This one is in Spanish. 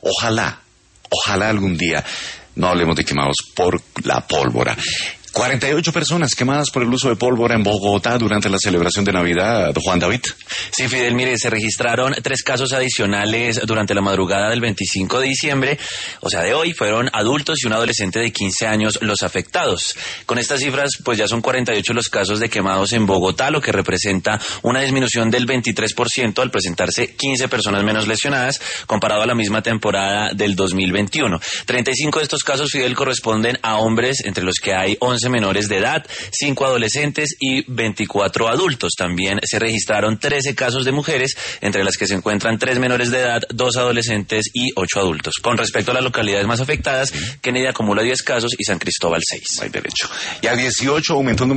Ojalá algún día no hablemos de quemados por la pólvora. 48 personas quemadas por el uso de pólvora en Bogotá durante la celebración de Navidad. Juan David. Sí, Fidel, mire, se registraron 3 casos adicionales durante la madrugada del 25 de diciembre, o sea, de hoy. Fueron adultos y un adolescente de 15 años los afectados. Con estas cifras, pues ya son 48 los casos de quemados en Bogotá, lo que representa una disminución del 23% al presentarse 15 personas menos lesionadas, comparado a la misma temporada del 2021. 35 de estos casos, Fidel, corresponden a hombres, entre los que hay 11 menores de edad, 5 adolescentes y 24 adultos. También se registraron 13 casos de mujeres, entre las que se encuentran 3 menores de edad, 2 adolescentes y 8 adultos. Con respecto a las localidades más afectadas, Kennedy acumula 10 casos y San Cristóbal 6. Hay derecho. Y a 18 aumentó el número